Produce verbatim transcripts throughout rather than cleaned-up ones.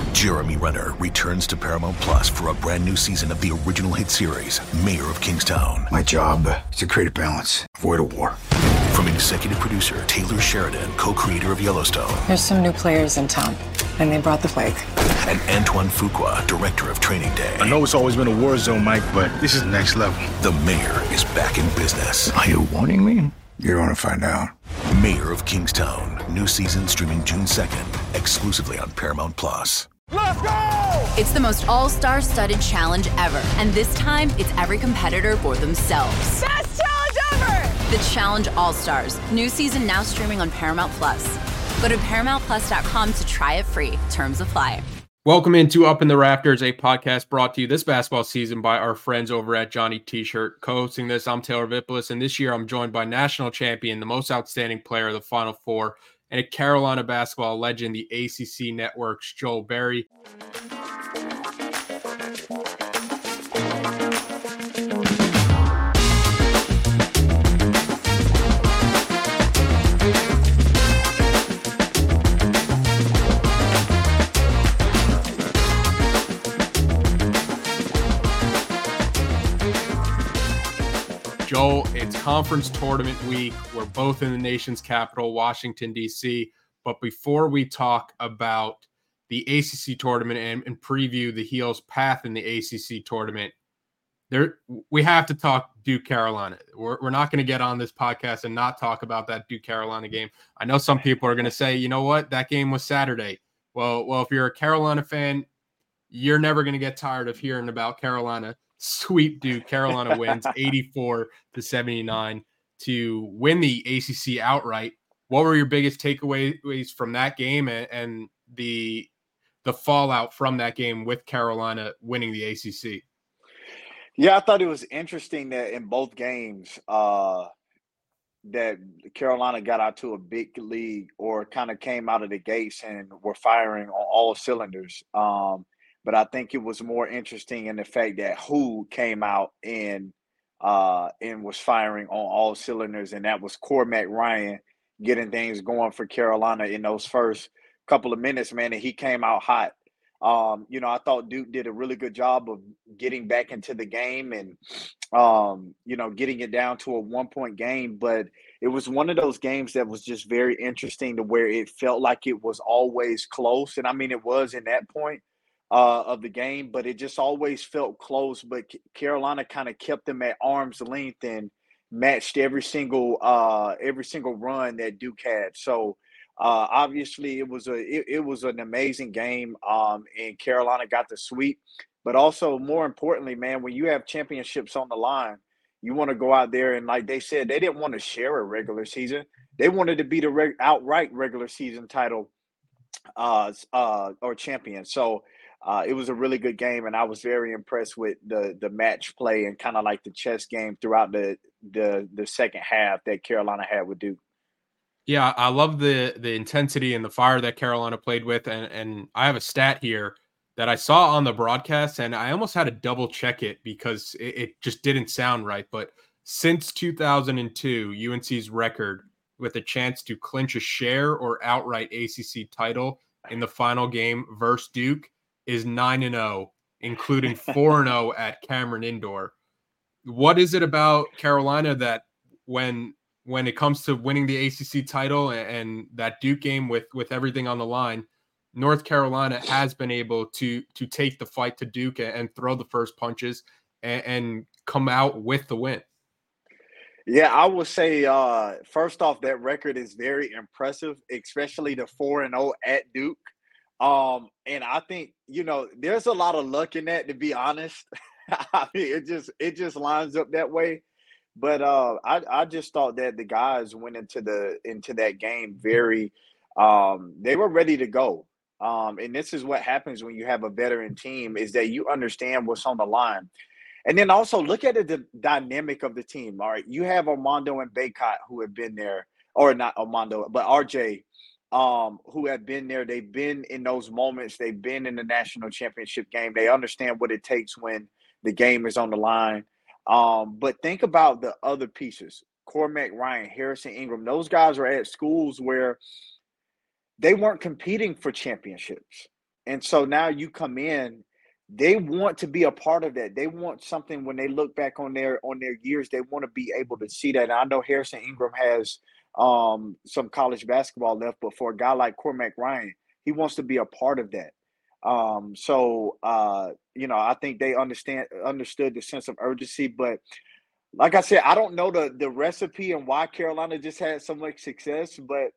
Jeremy Renner returns to Paramount Plus for a brand new season of the original hit series, Mayor of Kingstown. My job is to create a balance, avoid a war. From executive producer Taylor Sheridan, co-creator of Yellowstone. There's some new players in town, and they brought the plague. And Antoine Fuqua, director of Training Day. I know it's always been a war zone, Mike, but this is next level. The Mayor is back in business. Are you warning me? You're going to find out. Mayor of Kingstown. New season streaming June second, exclusively on Paramount Plus. Let's go! It's the most all-star studded challenge ever. And this time, it's every competitor for themselves. Best challenge ever! The Challenge All-Stars. New season now streaming on Paramount Plus. Go to paramount plus dot com to try it free. Terms apply. Welcome into Up in the Rafters, a podcast brought to you this basketball season by our friends over at Johnny T-Shirt. Co-hosting this, I'm Taylor Vipolis, and this year I'm joined by national champion, the most outstanding player of the Final Four, and a Carolina basketball legend, the A C C Network's Joel Berry. Joel, it's conference tournament week. We're both in the nation's capital, Washington, D C. But before we talk about the A C C tournament and, and preview the Heels' path in the A C C tournament, there we have to talk Duke Carolina. We're, we're not going to get on this podcast and not talk about that Duke Carolina game. I know some people are going to say, you know what, that game was Saturday. Well, well, if you're a Carolina fan, you're never going to get tired of hearing about Carolina. Sweep Duke. Carolina wins eighty-four to seventy-nine to win the A C C outright. What were your biggest takeaways from that game and, and the the fallout from that game with Carolina winning the A C C? Yeah, I thought it was interesting that in both games uh, that Carolina got out to a big lead or kind of came out of the gates and were firing on all cylinders. Um, But I think it was more interesting in the fact that who came out and uh, and was firing on all cylinders, and that was Cormac Ryan getting things going for Carolina in those first couple of minutes, man, and he came out hot. Um, you know, I thought Duke did a really good job of getting back into the game and, um, you know, getting it down to a one-point game. But it was one of those games that was just very interesting to where it felt like it was always close. And, I mean, it was in that point. Uh, of the game, but it just always felt close. But Carolina kind of kept them at arm's length and matched every single uh, every single run that Duke had. So uh, obviously, it was a it, it was an amazing game, um, and Carolina got the sweep. But also, more importantly, man, when you have championships on the line, you want to go out there and, like they said, they didn't want to share a regular season. They wanted to be the reg- outright regular season title uh, uh, or champion. So. Uh, it was a really good game, and I was very impressed with the the match play and kind of like the chess game throughout the the the second half that Carolina had with Duke. Yeah, I love the the intensity and the fire that Carolina played with, and and I have a stat here that I saw on the broadcast, and I almost had to double check it because it, it just didn't sound right. But since two thousand two, U N C's record with a chance to clinch a share or outright A C C title in the final game versus Duke is nine and oh, including four and oh at Cameron Indoor. What is it about Carolina that when when it comes to winning the A C C title and, and that Duke game with with everything on the line, North Carolina has been able to to take the fight to Duke and, and throw the first punches and, and come out with the win? Yeah, I would say uh, first off, that record is very impressive, especially the four and oh at Duke. Um, and I think, you know, there's a lot of luck in that, to be honest. I mean, it just it just lines up that way. But uh, I I just thought that the guys went into the into that game very um, they were ready to go. Um, and this is what happens when you have a veteran team, is that you understand what's on the line. And then also look at the dynamic of the team. All right, you have Armando and Bacot who have been there, or not Armando, but R J. Um, who have been there. They've been in those moments. They've been in the national championship game. They understand what it takes when the game is on the line. Um, but think about the other pieces. Cormac Ryan, Harrison Ingram. Those guys are at schools where they weren't competing for championships. And so now you come in, they want to be a part of that. They want something when they look back on their on their years, they want to be able to see that. And I know Harrison Ingram has um, some college basketball left, but for a guy like Cormac Ryan, he wants to be a part of that. Um, so uh, you know, I think they understand understood the sense of urgency. But like I said, I don't know the the recipe and why Carolina just had so much success, but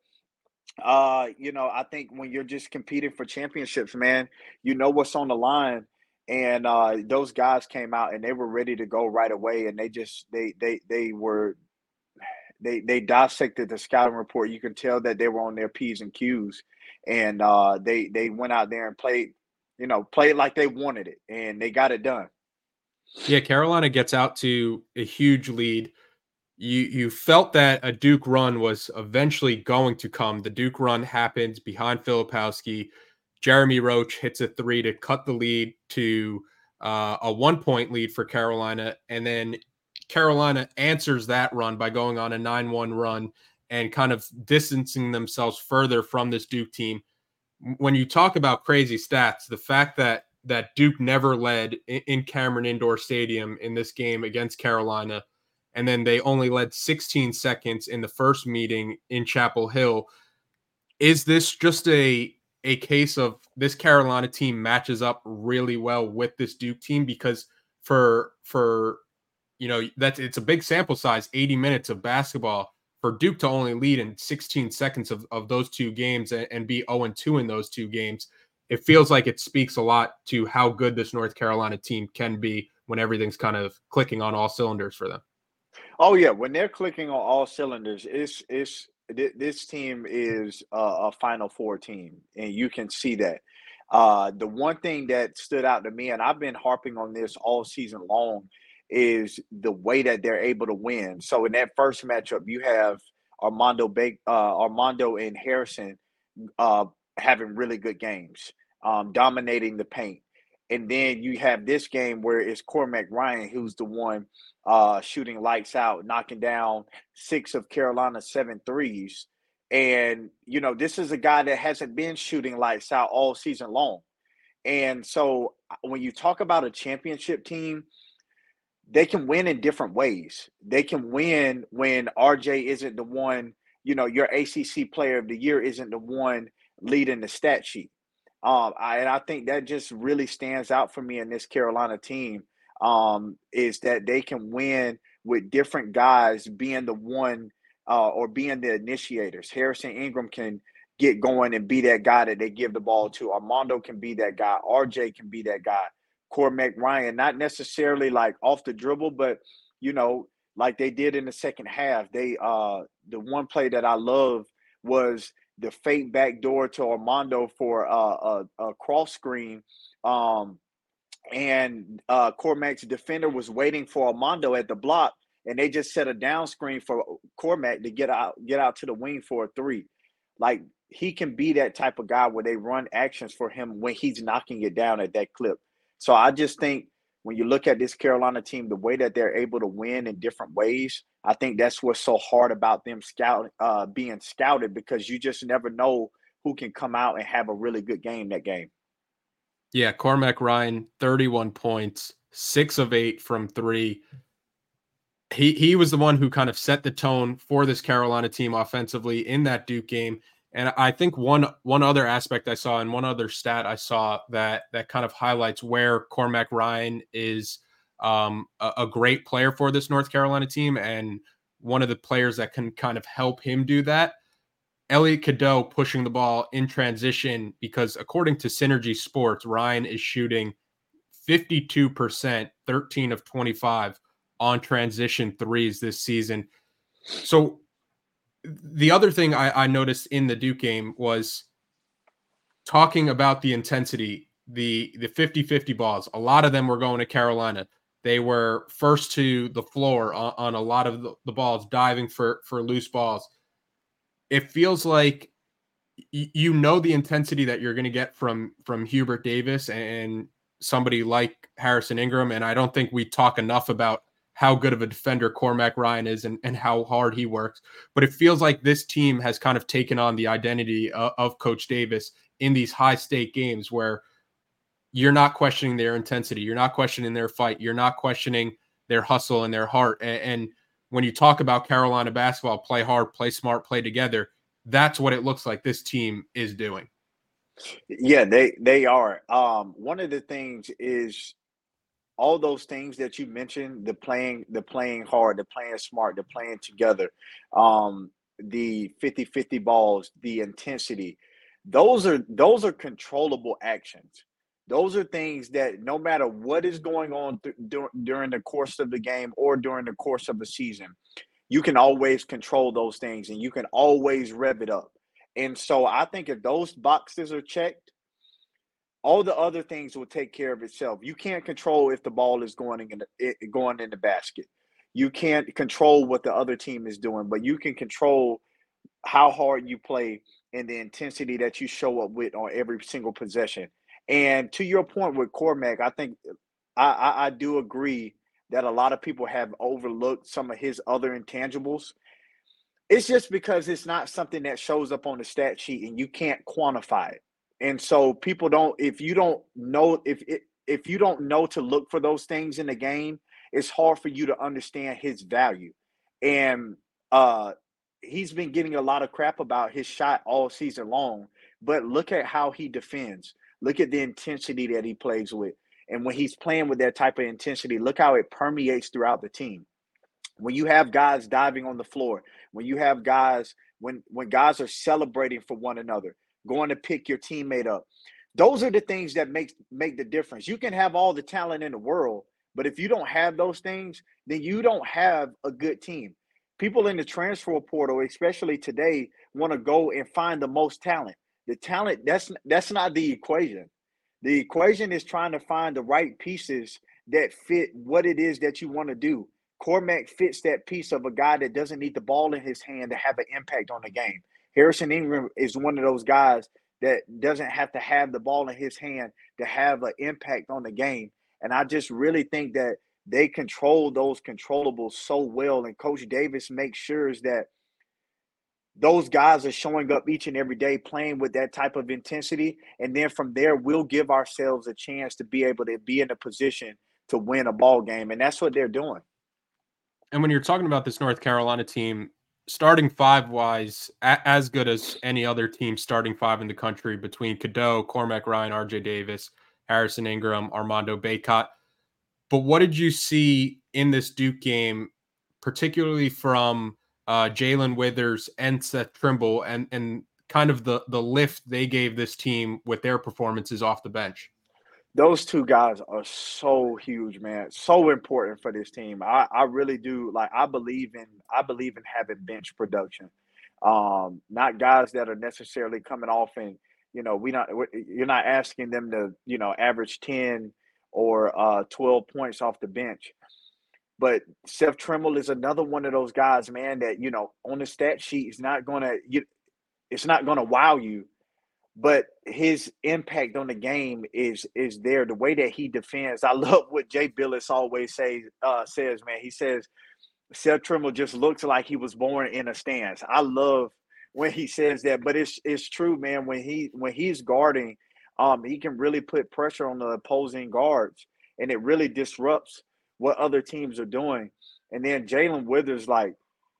uh, you know, I think when you're just competing for championships, man, you know what's on the line. And uh, those guys came out and they were ready to go right away. And they just they they they were they they dissected the scouting report. You can tell that they were on their P's and Q's, and uh, they they went out there and played, you know, played like they wanted it, and they got it done. Yeah, Carolina gets out to a huge lead. You you felt that a Duke run was eventually going to come. The Duke run happens behind Filipowski. Jeremy Roach hits a three to cut the lead to uh, a one-point lead for Carolina, and then Carolina answers that run by going on a nine one run and kind of distancing themselves further from this Duke team. When you talk about crazy stats, the fact that that Duke never led in Cameron Indoor Stadium in this game against Carolina, and then they only led sixteen seconds in the first meeting in Chapel Hill. Is this just a a case of this Carolina team matches up really well with this Duke team? Because for, for you know, that's it's a big sample size, eighty minutes of basketball, for Duke to only lead in sixteen seconds of, of those two games and, and be oh and two in those two games. It feels like it speaks a lot to how good this North Carolina team can be when everything's kind of clicking on all cylinders for them. Oh yeah, when they're clicking on all cylinders, it's it's this team is a, a Final Four team, and you can see that. Uh, the one thing that stood out to me, and I've been harping on this all season long, is the way that they're able to win. So in that first matchup, you have Armando ba- uh, Armando and Harrison uh, having really good games, um, dominating the paint. And then you have this game where it's Cormac Ryan who's the one uh, shooting lights out, knocking down six of Carolina's seven threes. And, you know, this is a guy that hasn't been shooting lights out all season long. And so when you talk about a championship team, they can win in different ways. They can win when R J isn't the one, you know, your A C C player of the year isn't the one leading the stat sheet. Um, I, and I think that just really stands out for me in this Carolina team, um, is that they can win with different guys being the one uh, or being the initiators. Harrison Ingram can get going and be that guy that they give the ball to. Armando can be that guy. R J can be that guy. Cormac Ryan, not necessarily like off the dribble, but, you know, like they did in the second half. They uh, the one play that I love was the fake back door to Armando for uh, a, a cross screen. Um, and uh, Cormac's defender was waiting for Armando at the block, and they just set a down screen for Cormac to get out, get out to the wing for a three. Like, he can be that type of guy where they run actions for him when he's knocking it down at that clip. So I just think when you look at this Carolina team, the way that they're able to win in different ways, I think that's what's so hard about them scout, uh, being scouted, because you just never know who can come out and have a really good game that game. Yeah, Cormac Ryan, thirty-one points, six of eight from three. He he was the one who kind of set the tone for this Carolina team offensively in that Duke game. And I think one one other aspect I saw and one other stat I saw that that kind of highlights where Cormac Ryan is um, a, a great player for this North Carolina team, and one of the players that can kind of help him do that, Elliot Cadeau pushing the ball in transition, because according to Synergy Sports, Ryan is shooting fifty-two percent, thirteen of twenty-five on transition threes this season. So the other thing I, I noticed in the Duke game was talking about the intensity, the the fifty-fifty balls. A lot of them were going to Carolina. They were first to the floor on, on a lot of the, the balls, diving for, for loose balls. It feels like y- you know the intensity that you're going to get from, from Hubert Davis and somebody like Harrison Ingram, and I don't think we talk enough about how good of a defender Cormac Ryan is and, and how hard he works. But it feels like this team has kind of taken on the identity of, of Coach Davis in these high stake games where you're not questioning their intensity, you're not questioning their fight, you're not questioning their hustle and their heart. And, and when you talk about Carolina basketball, play hard, play smart, play together, that's what it looks like this team is doing. Yeah, they they are. Um, one of the things is all those things that you mentioned, the playing, the playing hard, the playing smart, the playing together, um, the fifty-fifty balls, the intensity, those are those are controllable actions. Those are things that no matter what is going on th- dur- during the course of the game or during the course of the season, you can always control those things and you can always rev it up. And so I think if those boxes are checked, all the other things will take care of itself. You can't control if the ball is going in the, it, going in the basket. You can't control what the other team is doing, but you can control how hard you play and the intensity that you show up with on every single possession. And to your point with Cormac, I think I, I, I do agree that a lot of people have overlooked some of his other intangibles. It's just because it's not something that shows up on the stat sheet and you can't quantify it. And so people don't, if you don't know, if if you don't know to look for those things in the game, it's hard for you to understand his value. And uh, he's been getting a lot of crap about his shot all season long, but look at how he defends. Look at the intensity that he plays with. And when he's playing with that type of intensity, look how it permeates throughout the team. When you have guys diving on the floor, when you have guys, when when guys are celebrating for one another, going to pick your teammate up, those are the things that make, make the difference. You can have all the talent in the world, but if you don't have those things, then you don't have a good team. People in the transfer portal, especially today, want to go and find the most talent. The talent, that's that's not the equation. The equation is trying to find the right pieces that fit what it is that you want to do. Cormac fits that piece of a guy that doesn't need the ball in his hand to have an impact on the game. Harrison Ingram is one of those guys that doesn't have to have the ball in his hand to have an impact on the game. And I just really think that they control those controllables so well. And Coach Davis makes sure that those guys are showing up each and every day playing with that type of intensity. And then from there, we'll give ourselves a chance to be able to be in a position to win a ball game. And that's what they're doing. And when you're talking about this North Carolina team, starting five-wise, a- as good as any other team starting five in the country between Cadeau, Cormac Ryan, R J Davis, Harrison Ingram, Armando Bacot. But what did you see in this Duke game, particularly from uh, Jalen Withers and Seth Trimble, and and kind of the the lift they gave this team with their performances off the bench? Those two guys are so huge, man. So important for this team. I, I really do. Like, I believe in I believe in having bench production. Um, not guys that are necessarily coming off and, you know, we not you're not asking them to, you know, average ten or uh, twelve points off the bench. But Seth Trimble is another one of those guys, man, that, you know, on the stat sheet is not gonna it's not gonna wow you. But his impact on the game is is there. The way that he defends, I love what Jay Billis always say uh, says. Man, he says Seth Trimble just looks like he was born in a stance. I love when he says that, but it's it's true, man. When he when he's guarding, um, he can really put pressure on the opposing guards, and it really disrupts what other teams are doing. And then Jalen Withers, like,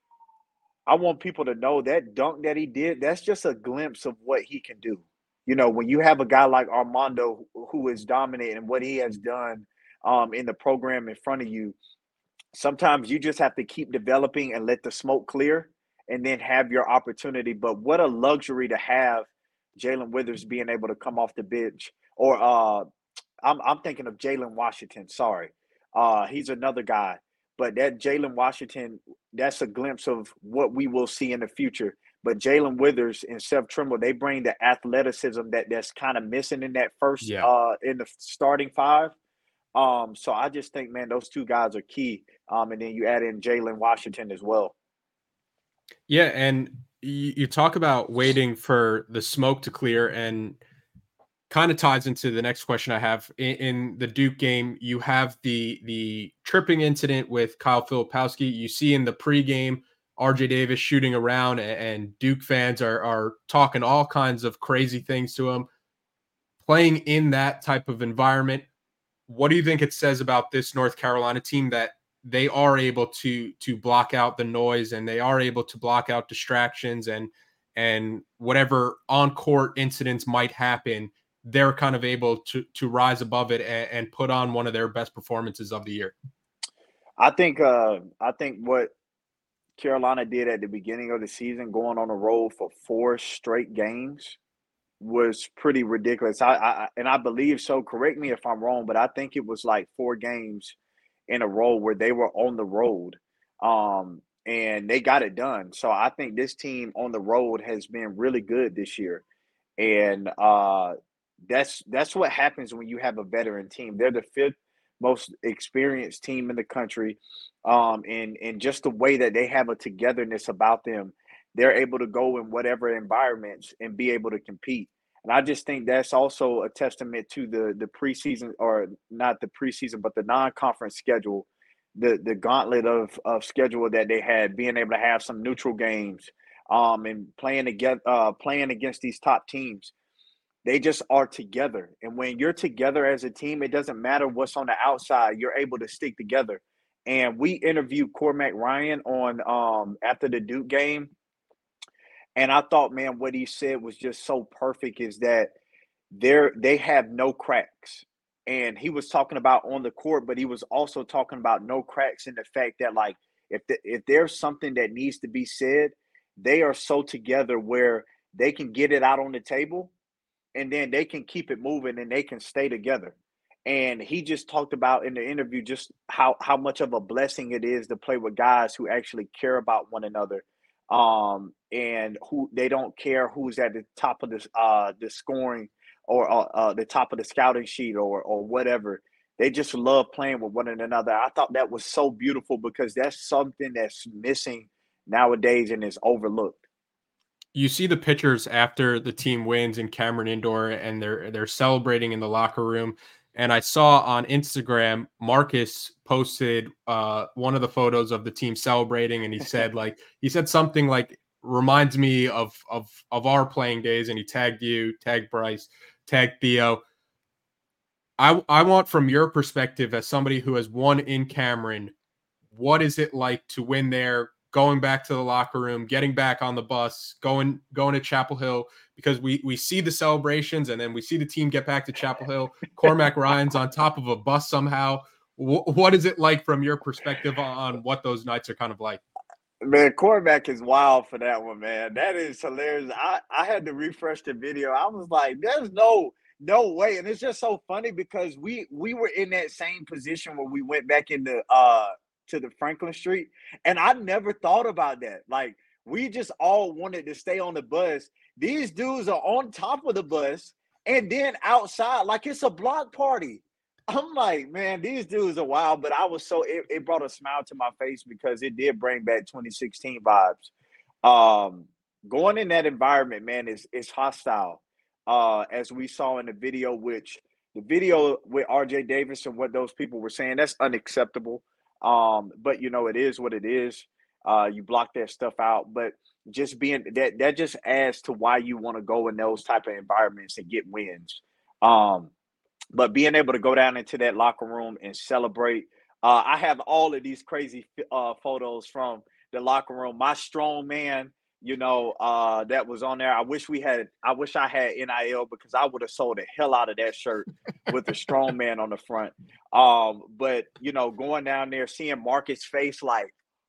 I want people to know that dunk that he did, that's just a glimpse of what he can do. You know, when you have a guy like Armando who is dominating what he has done um, in the program in front of you, sometimes you just have to keep developing and let the smoke clear and then have your opportunity. But what a luxury to have Jalen Withers being able to come off the bench. Or uh, I'm, I'm thinking of Jalen Washington, sorry. Uh, he's another guy. But that Jalen Washington, that's a glimpse of what we will see in the future. But Jalen Withers and Seth Trimble, they bring the athleticism that that's kind of missing in that first yeah. uh, in the starting five. Um, so I just think, man, those two guys are key. Um, and then you add in Jalen Washington as well. Yeah, and you, you talk about waiting for the smoke to clear, and kind of ties into the next question I have. In, in the Duke game, you have the the tripping incident with Kyle Filipowski. You see in the pregame, R J Davis shooting around, and Duke fans are are talking all kinds of crazy things to him. playing in that type of environment, what do you think it says about this North Carolina team that they are able to to block out the noise and they are able to block out distractions and and whatever on-court incidents might happen, they're kind of able to to rise above it and, and put on one of their best performances of the year? I think uh, I think what Carolina did at the beginning of the season, going on the road for four straight games, was pretty ridiculous. I, I and I believe so. Correct me if I'm wrong, but I think it was like four games in a row where they were on the road, um, and they got it done. So I think this team on the road has been really good this year, and uh, that's that's what happens when you have a veteran team. They're the fifth most experienced team in the country, um, and and just the way that they have a togetherness about them, they're able to go in whatever environments and be able to compete. And I just think that's also a testament to the the preseason, or not the preseason, but the non-conference schedule, the the gauntlet of of schedule that they had, being able to have some neutral games, um, and playing against uh, playing against these top teams. They just are together. And when you're together as a team, it doesn't matter what's on the outside. You're able to stick together. And we interviewed Cormac Ryan on um, after the Duke game. And I thought, man, what he said was just so perfect, is that they're, they have no cracks. And he was talking about on the court, but he was also talking about no cracks in the fact that, like, if the, if there's something that needs to be said, they are so together where they can get it out on the table, and then they can keep it moving and they can stay together. And he just talked about in the interview just how, how much of a blessing it is to play with guys who actually care about one another, um, and who they don't care who's at the top of the, uh, the scoring or uh, uh, the top of the scouting sheet or or whatever. They just love playing with one another. I thought that was so beautiful, because that's something that's missing nowadays and is overlooked. You see the pictures after the team wins in Cameron Indoor, and they're they're celebrating in the locker room. And I saw on Instagram, Marcus posted uh, one of the photos of the team celebrating, and he said like he said something like, reminds me of of of our playing days, and he tagged you, tagged Bryce, tagged Theo. I I want, from your perspective as somebody who has won in Cameron, what is it like to win there? Going back to the locker room, getting back on the bus, going going to Chapel Hill, because we we see the celebrations and then we see the team get back to Chapel Hill. Cormac Ryan's on top of a bus somehow. W- what is it like from your perspective on what those nights are kind of like? Man, Cormac is wild for that one, man. That is hilarious. I, I had to refresh the video. I was like, there's no no way. And it's just so funny, because we we were in that same position when we went back into uh to the Franklin Street. And I never thought about that. Like, we just all wanted to stay on the bus. These dudes are on top of the bus and then outside, like it's a block party. I'm like, man, these dudes are wild. But I was so, it, it brought a smile to my face, because it did bring back twenty sixteen vibes. Um, going in that environment, man, is is hostile. Uh, as we saw in the video, which the video with R J Davis and what those people were saying, that's unacceptable. Um, but you know, it is what it is. Uh, you block that stuff out, but just being that, that just adds to why you want to go in those type of environments and get wins. Um, but being able to go down into that locker room and celebrate. Uh, I have all of these crazy uh, photos from the locker room. My strong man, you know, uh, that was on there. I wish we had, I wish I had N I L, because I would have sold the hell out of that shirt with the strong man on the front. Um, but, you know, going down there, seeing Marcus' face, like,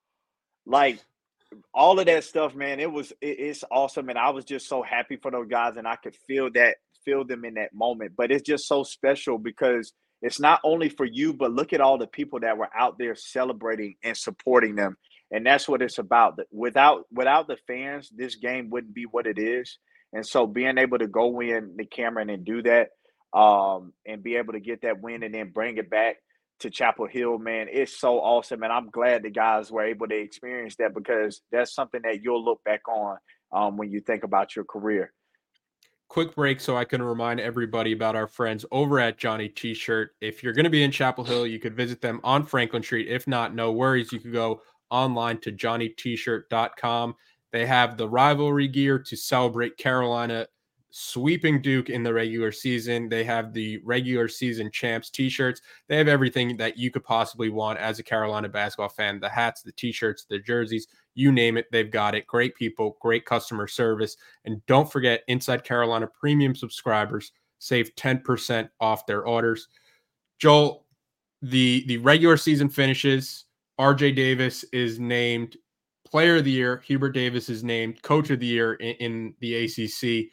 like all of that stuff, man, it was, it, it's awesome. And I was just so happy for those guys, and I could feel that, feel them in that moment. But it's just so special, because it's not only for you, but look at all the people that were out there celebrating and supporting them. And that's what it's about. Without without the fans, this game wouldn't be what it is. And so being able to go in the Cameron and do that, um, and be able to get that win and then bring it back to Chapel Hill, man, it's so awesome. And I'm glad the guys were able to experience that, because that's something that you'll look back on um, when you think about your career. Quick break so I can remind everybody about our friends over at Johnny T-Shirt. If you're going to be in Chapel Hill, you could visit them on Franklin Street. If not, no worries. You could go online to johnny t shirt dot com. They have the rivalry gear to celebrate Carolina sweeping Duke in the regular season. They have the regular season champs t-shirts. They have everything that you could possibly want as a Carolina basketball fan. The hats, the t-shirts, the jerseys, you name it, they've got it. Great people, great customer service. And don't forget, Inside Carolina premium subscribers save ten percent off their orders. Joel, the, the regular season finishes. R J Davis is named Player of the Year. Hubert Davis is named Coach of the Year in, in the A C C.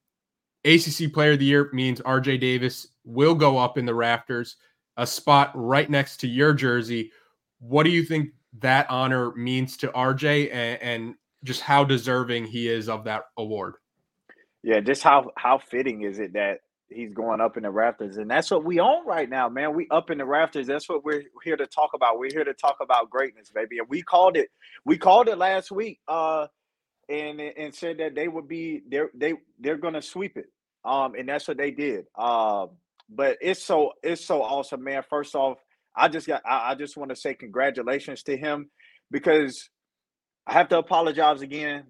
A C C Player of the Year means R J Davis will go up in the rafters, a spot right next to your jersey. What do you think that honor means to R J, and, and just how deserving he is of that award? Yeah, just how how fitting is it that he's going up in the rafters? And that's what we own right now, man. We up in the rafters. That's what we're here to talk about. We're here to talk about greatness, baby. And we called it. We called it last week, uh, and and said that they would be they're they they're gonna sweep it. Um, and that's what they did. Um, but it's so it's so awesome, man. First off, I just got I, I just want to say congratulations to him, because I have to apologize again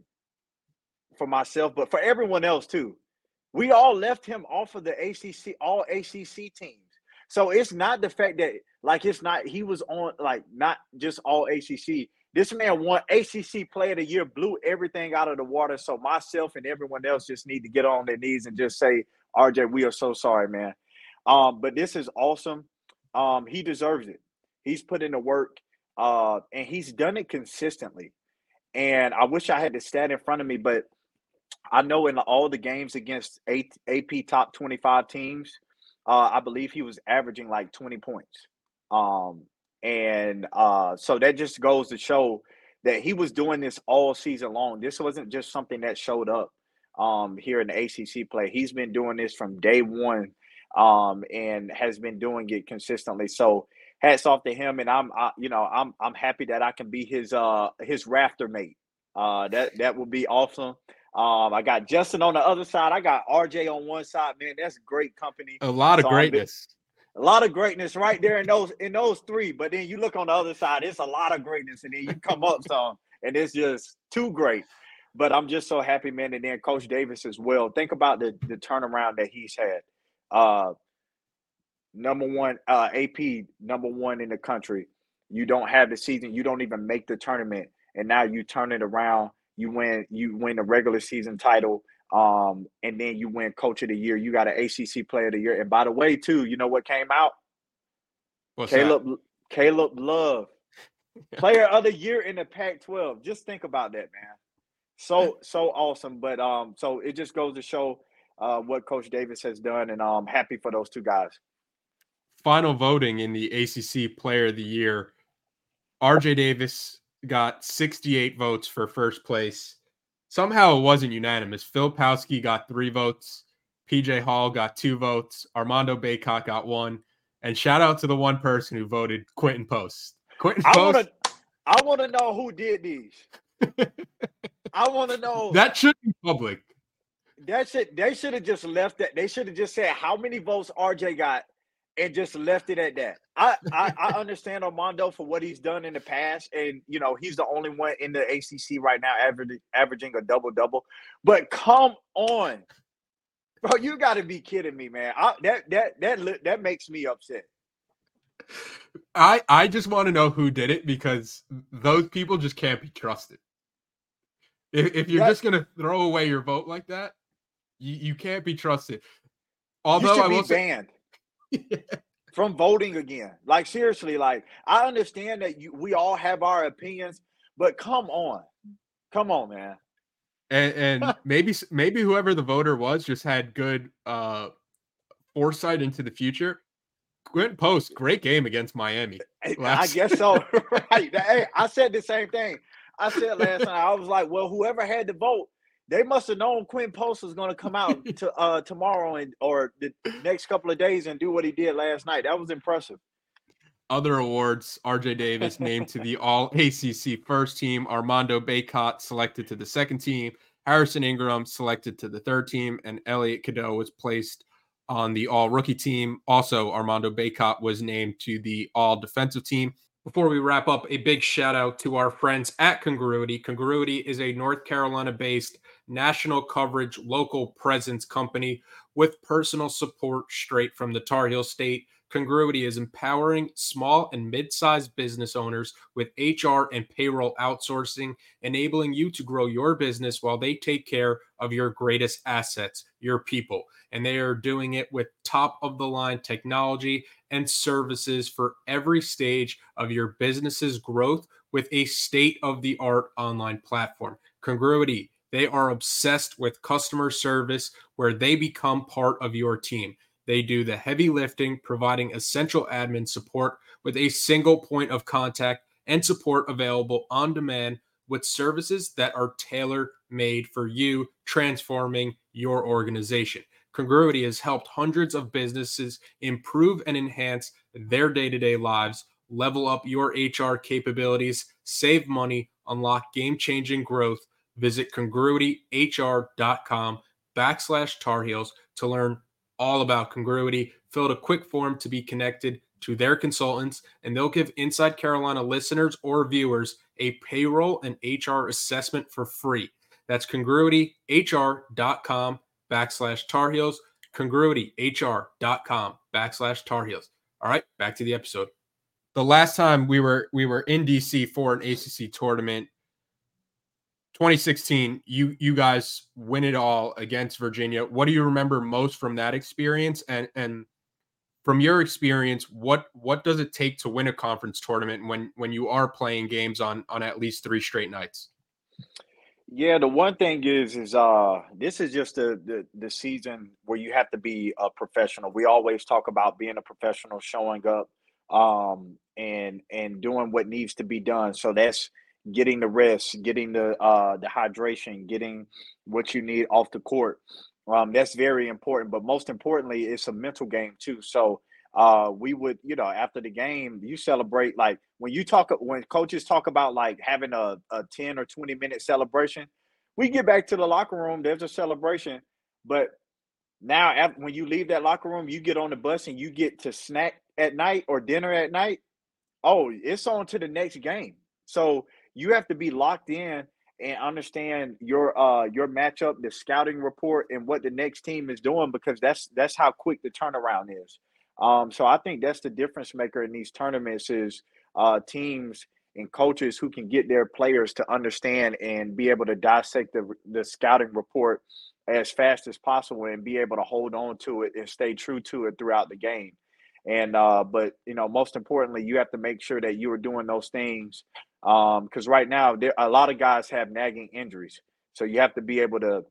for myself, but for everyone else too. We all left him off of the A C C, all A C C teams. So it's not the fact that, like, it's not, he was on, like, not just all A C C. This man won A C C Player of the Year, blew everything out of the water. So myself and everyone else just need to get on their knees and just say, R J, we are so sorry, man. Um, but this is awesome. Um, he deserves it. He's put in the work, uh, and he's done it consistently. And I wish I had the stat in front of me, but I know in all the games against A P top twenty-five teams, uh, I believe he was averaging like twenty points. Um, and uh, so that just goes to show that he was doing this all season long. This wasn't just something that showed up um, here in the A C C play. He's been doing this from day one, um, and has been doing it consistently. So hats off to him. And I'm, I, you know, I'm, I'm happy that I can be his, uh, his rafter mate. Uh, that, that would be awesome. Um, I got Justin on the other side. I got R J on one side. Man, that's great company. A lot of so greatness. A lot of greatness right there in those in those three. But then you look on the other side, it's a lot of greatness, and then you come up some, and it's just too great. But I'm just so happy, man. And then Coach Davis as well. Think about the the turnaround that he's had. Uh, number one, uh, A P number one in the country. You don't have the season. You don't even make the tournament, and now you turn it around. You win, you win the regular season title, um, and then you win Coach of the Year. You got an A C C Player of the Year. And by the way, too, you know what came out? What's Caleb that? Caleb Love, Player of the Year in the Pac twelve. Just think about that, man. So so awesome. But um, so it just goes to show uh, what Coach Davis has done, and I'm happy for those two guys. Final voting in the A C C Player of the Year. R J Davis got sixty-eight votes for first place. Somehow it wasn't unanimous. Filipowski got three votes. P J Hall got two votes. Armando Bacot got one. And shout out to the one person who voted Quentin Post. Quentin I Post. want to I want to know who did these. I want to know. That should be public. That should, they should have just left that. They should have just said how many votes R J got and just left it at that. I, I, I understand Armando for what he's done in the past. And, you know, he's the only one in the A C C right now averaging, averaging a double-double. But come on. Bro, you got to be kidding me, man. I, that, that, that, that makes me upset. I, I just want to know who did it, because those people just can't be trusted. If, if you're that, just going to throw away your vote like that, you, you can't be trusted. Although you should I will be banned. Say, from voting again. Like, seriously, like, I understand that you, we all have our opinions, but come on. Come on, man. And, and maybe maybe whoever the voter was just had good uh, foresight into the future. Quentin Post, great game against Miami. I guess so. Right. Hey, I said the same thing. I said last night, I was like, well, whoever had the vote, they must have known Quentin Post was going to come out to uh, tomorrow and or the next couple of days and do what he did last night. That was impressive. Other awards: R J Davis named to the All A C C first team. Armando Bacot selected to the second team. Harrison Ingram selected to the third team, and Elliot Cadeau was placed on the All Rookie team. Also, Armando Bacot was named to the All Defensive team. Before we wrap up, a big shout out to our friends at Congruity. Congruity is a North Carolina-based national coverage, local presence company with personal support straight from the Tar Heel State. Congruity is empowering small and mid-sized business owners with H R and payroll outsourcing, enabling you to grow your business while they take care of your greatest assets, your people. And they are doing it with top-of-the-line technology and services for every stage of your business's growth with a state-of-the-art online platform. Congruity, they are obsessed with customer service where they become part of your team. They do the heavy lifting, providing essential admin support with a single point of contact and support available on demand with services that are tailor-made for you, transforming your organization. Congruity has helped hundreds of businesses improve and enhance their day-to-day lives, level up your H R capabilities, save money, unlock game-changing growth. Visit congruityhr.com backslash Tar Heels to learn all about Congruity. Fill out a quick form to be connected to their consultants, and they'll give Inside Carolina listeners or viewers a payroll and H R assessment for free. That's congruityhr.com backslash Tar Heels, congruityhr.com backslash Tar Heels. All right, back to the episode. The last time we were we were in D C for an A C C tournament, twenty sixteen, you you guys win it all against Virginia. What do you remember most from that experience? And and from your experience, what what does it take to win a conference tournament when when you are playing games on on at least three straight nights? Yeah, the one thing is, is uh, this is just the, the the season where you have to be a professional. We always talk about being a professional, showing up, um, and and doing what needs to be done. So that's getting the rest, getting the uh, the hydration, getting what you need off the court. Um, that's very important. But most importantly, it's a mental game too. So uh, we would, you know, after the game, you celebrate. Like when you talk, when coaches talk about like having a, a ten or twenty minute celebration, we get back to the locker room, there's a celebration. But now after, when you leave that locker room, you get on the bus and you get to snack at night or dinner at night. Oh, it's on to the next game. So you have to be locked in and understand your uh your matchup, the scouting report, and what the next team is doing, because that's that's how quick the turnaround is. Um, so I think that's the difference maker in these tournaments is uh, teams and coaches who can get their players to understand and be able to dissect the the scouting report as fast as possible and be able to hold on to it and stay true to it throughout the game. And uh, but you know, most importantly, you have to make sure that you are doing those things because um, right now there a lot of guys have nagging injuries, so you have to be able to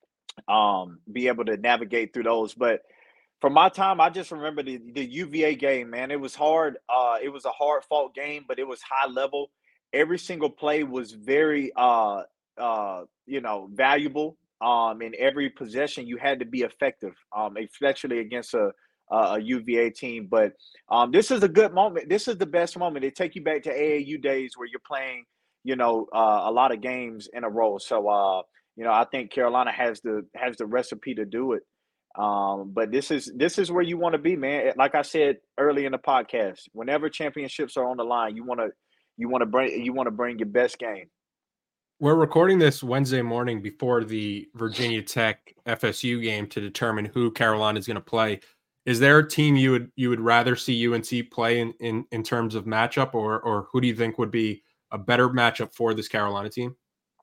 um, be able to navigate through those. But from my time, I just remember the, the U V A game, man. It was hard. Uh, it was a hard-fought game, but it was high level. Every single play was very, uh, uh, you know, valuable. Um, in every possession, you had to be effective, um, especially against a, a U V A team. But um, this is a good moment. This is the best moment. It take you back to A A U days where you're playing, you know, uh, a lot of games in a row. So, uh, you know, I think Carolina has the has the recipe to do it. Um, but this is this is where you want to be, man. Like I said early in the podcast, whenever championships are on the line, you want to you want to bring you want to bring your best game. We're recording this Wednesday morning before the Virginia Tech F S U game to determine who Carolina is going to play. Is there a team you would you would rather see U N C play in, in, in terms of matchup, or or who do you think would be a better matchup for this Carolina team?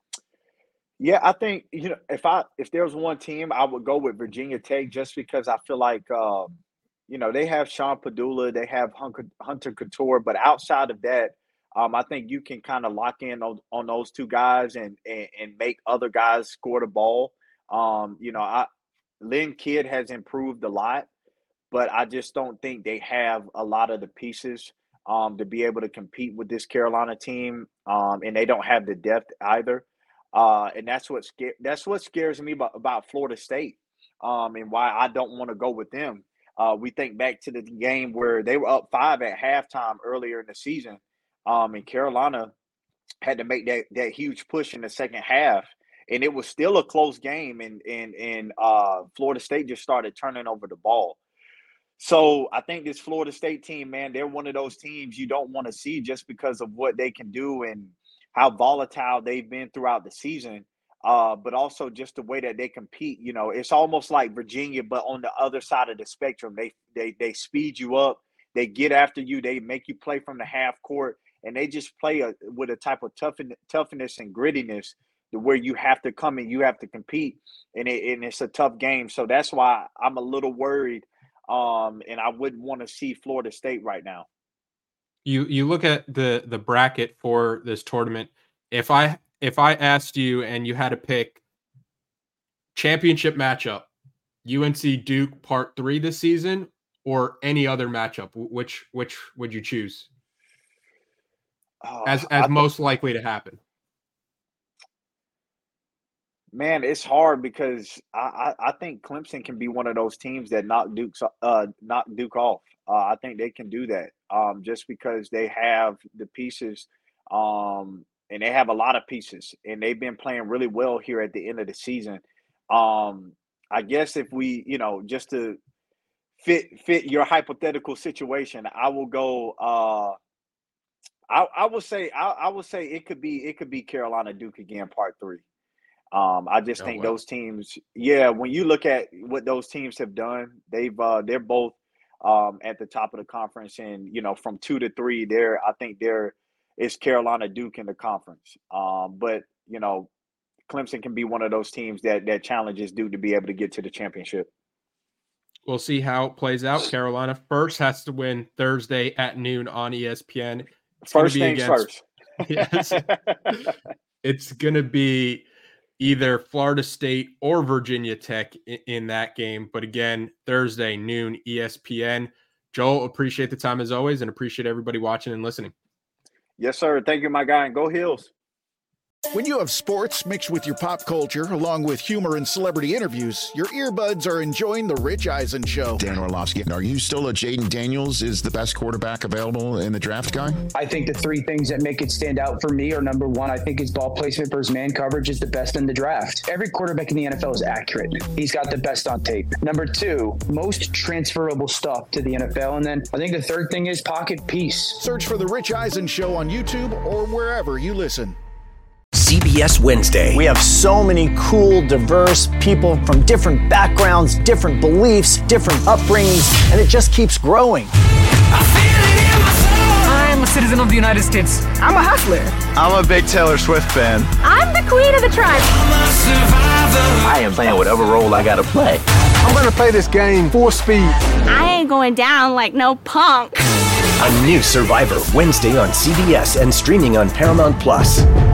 Yeah, I think, you know, if I if there was one team, I would go with Virginia Tech just because I feel like, um, you know, they have Sean Padula, they have Hunter Couture, but outside of that, um, I think you can kind of lock in on, on those two guys and, and and make other guys score the ball. Um, you know, I Lynn Kidd has improved a lot, but I just don't think they have a lot of the pieces um, to be able to compete with this Carolina team, um, and they don't have the depth either. Uh, and that's what sca- that's what scares me about, about Florida State, um, and why I don't want to go with them. Uh, we think back to the game where they were up five at halftime earlier in the season, um, and Carolina had to make that that huge push in the second half, and it was still a close game. And and and uh, Florida State just started turning over the ball. So I think this Florida State team, man, they're one of those teams you don't want to see just because of what they can do and how volatile they've been throughout the season. uh, but also just the way that they compete. You know, it's almost like Virginia, but on the other side of the spectrum. They they they speed you up, they get after you, they make you play from the half court, and they just play a, with a type of toughen, toughness and grittiness where you have to come and you have to compete, and, it, and it's a tough game. So that's why I'm a little worried, um, and I wouldn't want to see Florida State right now. You you look at the the bracket for this tournament. If I if I asked you and you had to pick championship matchup, U N C Duke part three this season or any other matchup, which which would you choose uh, as as I most th- likely to happen? Man, it's hard because I, I, I think Clemson can be one of those teams that knock Duke's uh knock Duke off. Uh, I think they can do that um, just because they have the pieces, um, and they have a lot of pieces, and they've been playing really well here at the end of the season. Um, I guess if we, you know, just to fit fit your hypothetical situation, I will go. Uh, I, I will say I, I will say it could be it could be Carolina Duke again, part three. Um, I just Oh, think wow. those teams, yeah, when you look at what those teams have done, they've uh, they're both um, at the top of the conference, and you know, from two to three, there I think there is Carolina Duke in the conference. Um, but you know, Clemson can be one of those teams that that challenges Duke to be able to get to the championship. We'll see how it plays out. Carolina first has to win Thursday at noon on E S P N. It's First be things against, first. Yes, it's going to be either Florida State or Virginia Tech in, in that game. But again, Thursday, noon, E S P N. Joel, appreciate the time as always and appreciate everybody watching and listening. Yes, sir. Thank you, my guy. And go Heels. When you have sports mixed with your pop culture, along with humor and celebrity interviews, your earbuds are enjoying The Rich Eisen Show. Dan Orlovsky, are you still a Jaden Daniels is the best quarterback available in the draft guy? I think the three things that make it stand out for me are, number one, I think his ball placement versus man coverage is the best in the draft. Every quarterback in the N F L is accurate. He's got the best on tape. Number two, most transferable stuff to the N F L. And then I think the third thing is pocket peace. Search for The Rich Eisen Show on YouTube or wherever you listen. C B S Wednesday. We have so many cool, diverse people from different backgrounds, different beliefs, different upbringings, and it just keeps growing. I'm a citizen of the United States. I'm a hustler. I'm a big Taylor Swift fan. I'm the queen of the tribe. I am playing whatever role I gotta play. I'm gonna play this game full speed. I ain't going down like no punk. A new Survivor Wednesday on C B S and streaming on Paramount Plus.